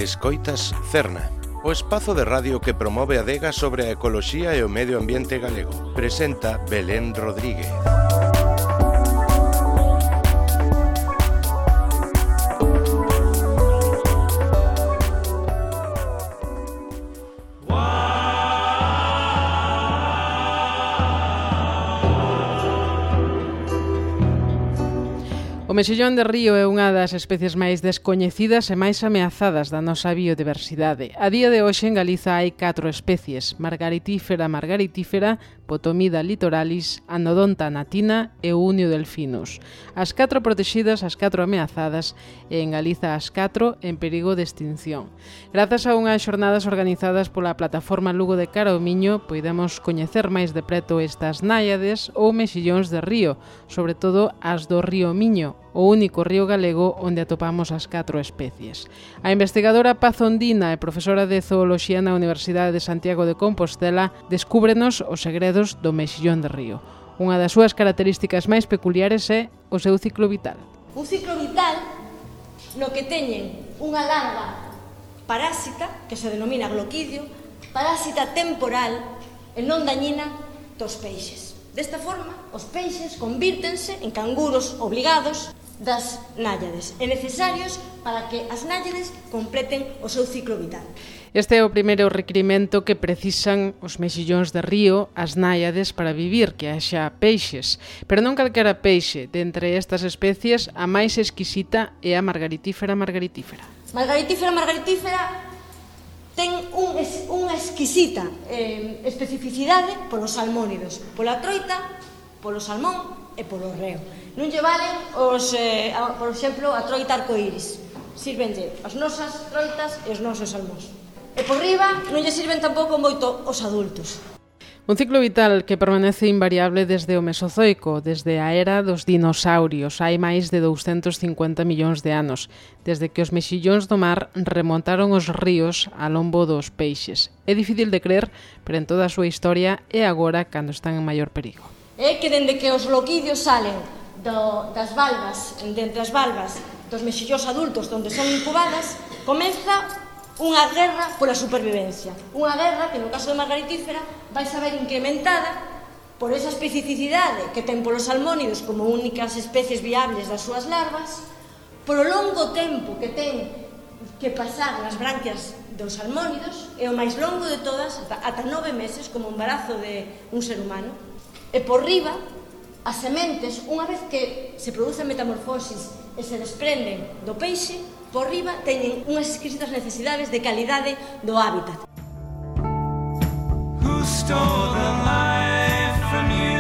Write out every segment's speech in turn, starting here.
Escoitas Cerna, o espazo de radio que promove a adega sobre a ecoloxía e o medio ambiente galego. Presenta Belén Rodríguez. O mexillón de río é unha das especies máis descoñecidas e máis ameazadas da nosa biodiversidade. A día de hoxe en Galiza hai 4 especies: Margaritifera margaritifera, Potomida litoralis, Anodonta natina e Unio delfinus. As 4 protexidas, as 4 ameazadas e en Galiza as 4 en perigo de extinción. Grazas a unhas xornadas organizadas pola plataforma Lugo de Cara ao Miño, poidemos coñecer máis de preto estas náiades ou mexillóns de río, sobre todo as do río Miño, o único río galego onde atopamos as 4 especies. A investigadora Paz Ondina e profesora de zooloxía na Universidade de Santiago de Compostela descúbrenos os segredos do mexillón de río. Unha das súas características máis peculiares é o seu ciclo vital. Un ciclo vital no que teñen unha larva parásita, que se denomina gloquidio, parásita temporal e non dañina dos peixes. Desta forma, os peixes convírtense en canguros obligados das náiades e necesarios para que as náiades completen o seu ciclo vital. Este é o primeiro requirimento que precisan os mexillóns de río, as náiades, para vivir, que haxa peixes. Pero non calquera peixe. De entre estas especies, a máis exquisita é a Margaritifera margaritifera. Margaritifera margaritifera ten unha exquisita especificidade polos salmónidos, pola troita, polo salmón e polo reo. Non lle valen por exemplo, a troita arcoíris. Sírvenlle as nosas troitas e os nosos salmóns. E por riba non lle sirven tampouco moito os adultos. Un ciclo vital que permanece invariable desde o Mesozoico, desde a era dos dinosaurios, hai máis de 250 millóns de anos, desde que os mexillóns do mar remontaron os ríos a lombo dos peixes. É difícil de crer, pero en toda a súa historia é agora cando están en maior perigo. É que dende que os gloquidios salen das valvas, dentre as valvas dos mexillóns adultos onde son incubadas, comeza unha guerra pola supervivencia. Unha guerra que, no caso de Margaritifera, vai saber incrementada por esa especificidade que ten polos salmónidos como únicas especies viables das súas larvas, por o longo tempo que ten que pasar nas branquias dos salmónidos, e o máis longo de todas, ata 9 meses, como o embarazo de un ser humano, e por riba, as sementes, unha vez que se producen metamorfosis e se desprenden do peixe, por riba teñen unhas exquisitas necesidades de calidade do hábitat. Who stole the life from you?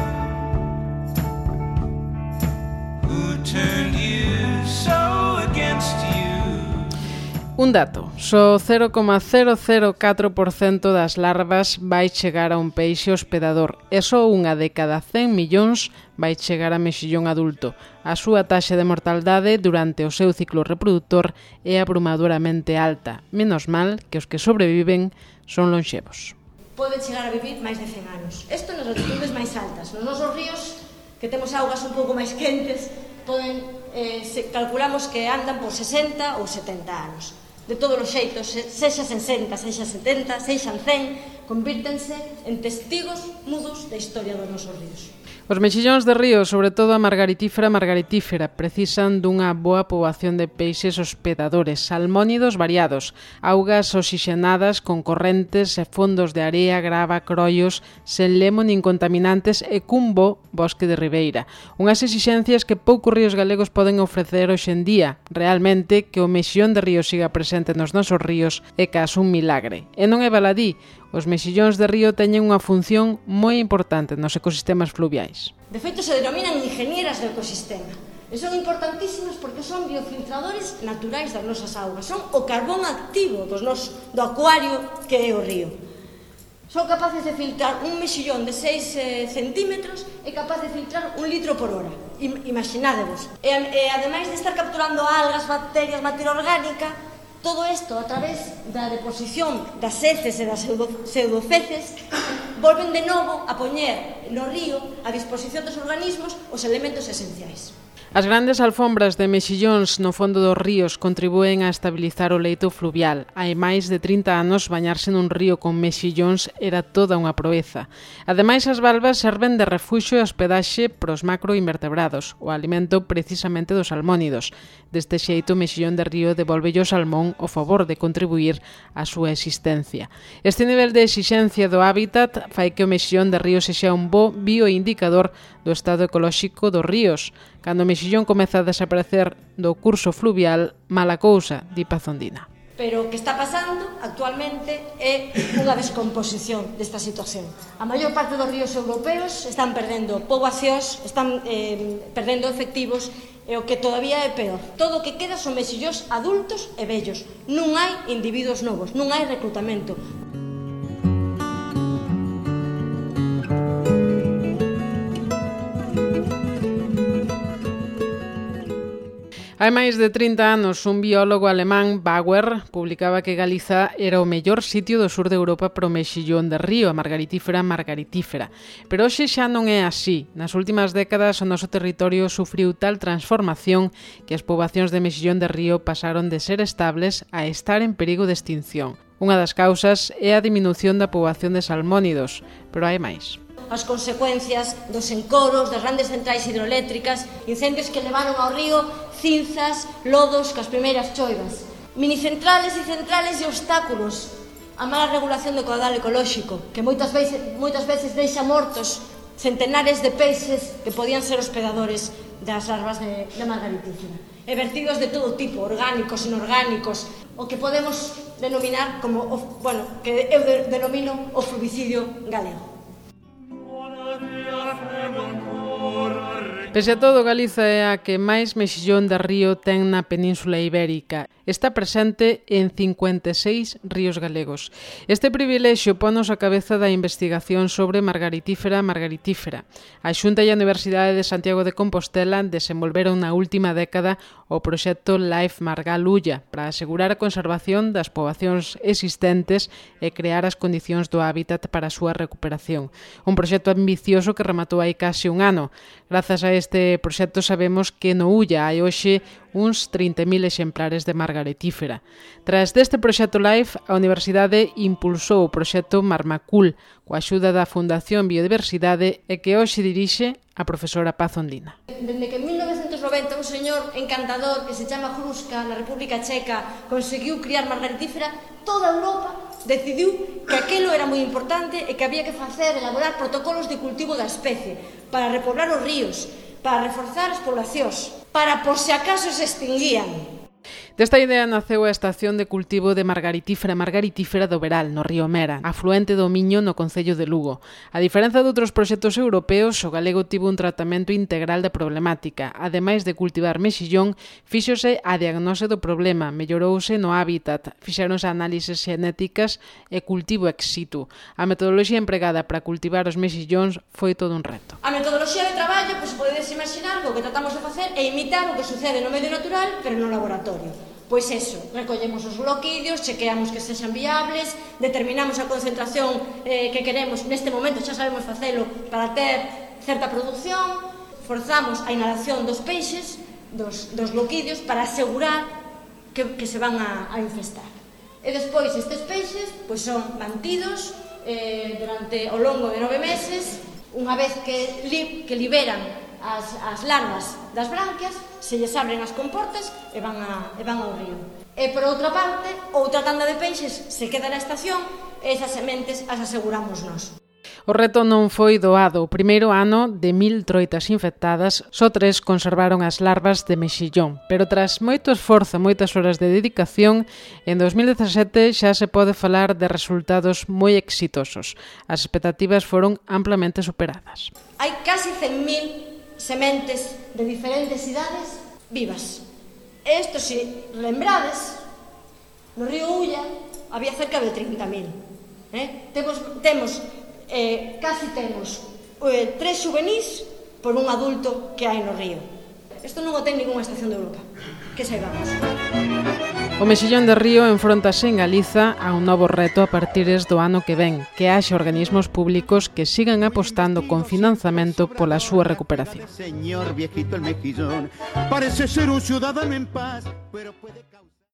Who turned you so against you? Un dato, só 0,004% das larvas vai chegar a un peixe hospedador e só unha de cada 100 millóns vai chegar a mexillón adulto. A súa taxa de mortaldade durante o seu ciclo reproductor é abrumadoramente alta, menos mal que os que sobreviven son lonxevos. Poden chegar a vivir máis de 100 anos. Isto nas latitudes máis altas. Nos nosos ríos, que temos augas un pouco máis quentes, calculamos que andan por 60 ou 70 anos. De todos os xeitos, sexas en 60, sexas 70, sexan 100, convírtense en testigos mudos da historia dos nosos ríos. Os mexillóns de río, sobre todo a Margaritifera margaritifera, precisan dunha boa poboación de peixes hospedadores, salmónidos variados, augas oxixenadas con correntes e fondos de area, grava, croios, sen lemo nin contaminantes e cun bo bosque de ribeira. Unhas exixencias que poucos ríos galegos poden ofrecer hoxe en día. Realmente, que o mexillón de río siga presente nos nosos ríos é case un milagre. E non é baladí. Os mexillóns de río teñen unha función moi importante nos ecosistemas fluviais. De feito, se denominan ingenieras do ecosistema. E son importantísimas porque son biofiltradores naturais das nosas augas. Son o carbón activo do acuario que é o río. Son capaces de filtrar un mexillón de 6 centímetros e capaz de filtrar 1 litro por hora. Imaginádevos. E ademais de estar capturando algas, bacterias, materia orgánica, todo isto, a través da deposición das heces e das pseudoceces, volven de novo a poñer no río a disposición dos organismos os elementos esenciais. As grandes alfombras de mexillóns no fondo dos ríos contribúen a estabilizar o leito fluvial. Hai máis de 30 anos, bañarse nun río con mexillóns era toda unha proeza. Ademais, as valvas serven de refuxio e hospedaxe pros macroinvertebrados, o alimento precisamente dos salmónidos. Deste xeito, o mexillón de río devolvelle ao salmón o favor de contribuir á súa existencia. Este nivel de exixencia do hábitat fai que o mexillón de río sexa un bo bioindicador do estado ecolóxico dos ríos. Cando o mexillón comeza a desaparecer do curso fluvial, mala cousa, di Pazondina. Pero o que está pasando actualmente é unha descomposición desta situación. A maior parte dos ríos europeos están perdendo poboacións, están perdendo efectivos, e o que todavía é peor, todo o que queda son mexillóns adultos e vellos. Non hai individuos novos, non hai reclutamento. Hai máis de 30 anos, un biólogo alemán, Bauer, publicaba que Galiza era o mellor sitio do sur de Europa para o mexillón de río, a margaritífera margaritífera. Pero hoxe xa non é así. Nas últimas décadas, o noso territorio sufriu tal transformación que as poboacións de mexillón de río pasaron de ser estables a estar en perigo de extinción. Unha das causas é a diminución da poboación de salmónidos, pero hai máis. As consecuencias dos encoros, das grandes centrais hidroeléctricas, incendios que levaron ao río cinzas, lodos cas primeiras choivas, minicentrales e centrales e obstáculos, a mala regulación do caudal ecolóxico, que moitas veces deixa mortos centenares de peixes que podían ser hospedadores das larvas de margaritífera, e vertidos de todo tipo, orgánicos, inorgánicos, o que podemos denominar como, que eu denomino o fluviicidio galego. Pese a todo, Galiza é a que máis mexillón de río ten na Península Ibérica. Está presente en 56 ríos galegos. Este privilexio ponos a cabeza da investigación sobre margaritífera. A Xunta e a Universidade de Santiago de Compostela desenvolveron na última década o proxecto Life Margalulla para asegurar a conservación das poboacións existentes e crear as condicións do hábitat para a súa recuperación. Un proxecto ambicioso que rematou hai case un ano. Grazas a este proxecto sabemos que no Ulla hai hoxe uns 30.000 exemplares de margaritífera. Tras deste proxecto Life, a Universidade impulsou o proxecto Marmacul, coa axuda da Fundación Biodiversidade e que hoxe dirixe a profesora Pazondina. Dende que en 1990 un señor encantador que se chama Hruška, na República Checa, conseguiu criar margaritífera, toda Europa decidiu que aquilo era moi importante e que había que elaborar protocolos de cultivo da especie para repoblar os ríos, para reforzar as poblacións, para por se acaso se extinguían. Desta idea naceu a estación de cultivo de margaritífera do Veral, no río Mera, afluente do Miño no concello de Lugo. A diferenza de outros proxectos europeos, o galego tivo un tratamento integral da problemática. Ademais de cultivar mexillón, fíxose a diagnose do problema, mellorouse no hábitat, fixéronse análises xenéticas e cultivo ex situ. A metodoloxía empregada para cultivar os mexillóns foi todo un reto. A metodoloxía de traballo, pois podedes imaginar que o que tratamos de facer é imitar o que sucede no medio natural, pero no laboratorio. Pois eso, recollemos os gloquidios, chequeamos que sexan viables, determinamos a concentración que queremos, neste momento xa sabemos facelo para ter certa produción, forzamos a inhalación dos peixes, dos gloquidios, para asegurar que se van a infestar. E despois estes peixes pois son mantidos durante o longo de 9 meses, unha vez que liberan as larvas das branquias, se lles abren as comportas e van ao río. E por outra parte, outra tanda de peixes se queda na estación e esas sementes as aseguramos nós. O reto non foi doado. O primeiro ano, de 1000 troitas infectadas, só 3 conservaron as larvas de mexillón. Pero tras moito esforzo, moitas horas de dedicación, en 2017 xa se pode falar de resultados moi exitosos. As expectativas foron amplamente superadas. Hai casi 100.000 sementes de diferentes idades vivas. Isto, se lembrades, no río Ulla había cerca de 30.000. Casi temos 3 xuvenís por un adulto que hai no río. Isto non o ten ninguna estación de Europa, que saibamos. O Mexillón de Río enfróntase en Galiza a un novo reto a partires do ano que ven, que haxa organismos públicos que sigan apostando con financiamento pola súa recuperación. Señor viejito el mejillón, parece ser un ciudadano en paz, pero puede causar...